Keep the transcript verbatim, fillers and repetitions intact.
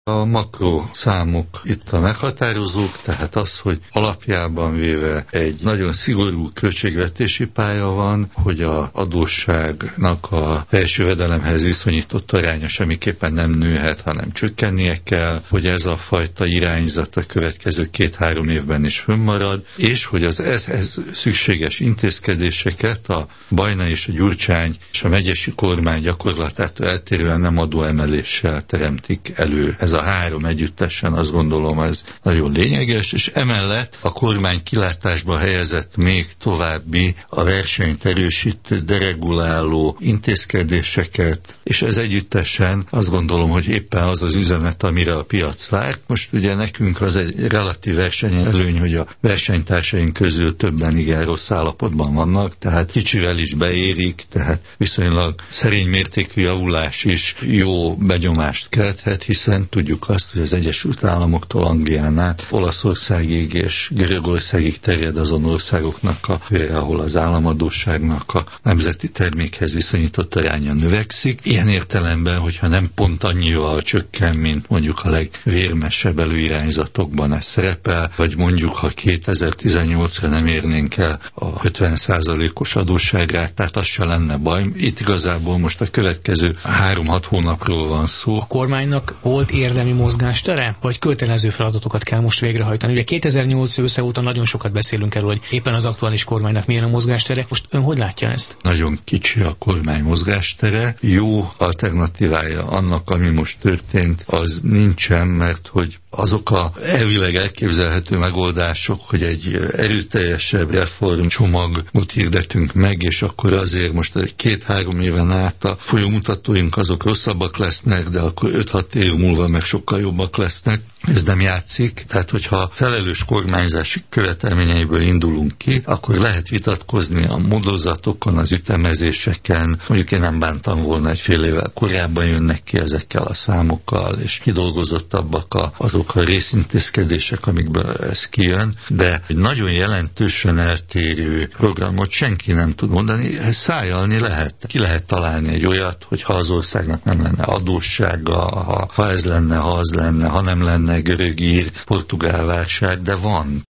A makro számok itt a meghatározók, tehát az, hogy alapjában véve egy nagyon szigorú költségvetési pálya van, hogy a adósságnak a belső jövedelemhez viszonyított aránya semmiképpen nem nőhet, hanem csökkennie kell, hogy ez a fajta irányzat a következő két-három évben is fönnmarad, és hogy az ehhez szükséges intézkedéseket a Bajnai és a Gyurcsány és a megyesi kormány gyakorlatától eltérően nem adóemeléssel teremtik elő. Ez a három együttesen, azt gondolom, ez nagyon lényeges, és emellett a kormány kilátásba helyezett még további a versenyt erősítő, dereguláló intézkedéseket, és ez együttesen azt gondolom, hogy éppen az az üzenet, amire a piac várt. Most ugye nekünk az egy relatív versenyelőny, hogy a versenytársaink közül többen igen rossz állapotban vannak, tehát kicsivel is beérik, tehát viszonylag szerény mértékű javulás is jó benyomást kelthet, hiszen tudjuk azt, hogy az Egyesült Államoktól Anglián át Olaszországig és Görögországig terjed azon országoknak a köre, ahol az államadósságnak a nemzeti termékhez viszonyított aránya növekszik. Ilyen értelemben, hogyha nem pont annyival csökken, mint mondjuk a legvérmesebb előirányzatokban ez szerepel, vagy mondjuk, ha kétezer-tizennyolcra nem érnénk el a ötven százalékos adósságrátát, az se lenne baj. Itt igazából most a következő három-hat hónapról van szó. A kormánynak volt érdemi mozgástere, vagy kötelező feladatokat kell most végrehajtani? Ugye kétezer-nyolc ősze óta nagyon sokat beszélünk erről, hogy éppen az aktuális kormánynak milyen a mozgástere. Most ön hogy látja ezt? Nagyon kicsi a kormány mozgástere. Jó alternatívája annak, ami most történt, az nincsen, mert hogy azok a elvileg elképzelhető megoldások, hogy egy erőteljesebb reformcsomagot hirdetünk meg, és akkor azért most egy két-három éven át a folyómutatóink azok rosszabbak lesznek, de akkor öt-hat év múlva meg sokkal jobbak lesznek. Ez nem játszik, tehát hogyha felelős kormányzási követelményeiből indulunk ki, akkor lehet vitatkozni a módozatokon, az ütemezéseken. Mondjuk én nem bántam volna, egy fél évvel korábban jönnek ki ezekkel a számokkal, és kidolgozottabbak a, azok a részintézkedések, amikből ez kijön, de egy nagyon jelentősen eltérő programot senki nem tud mondani, szájalni lehet. Ki lehet találni egy olyat, hogy ha az országnak nem lenne adóssága, ha, ha ez lenne, ha az lenne, ha nem lenne görög, ír, portugál válság, de van.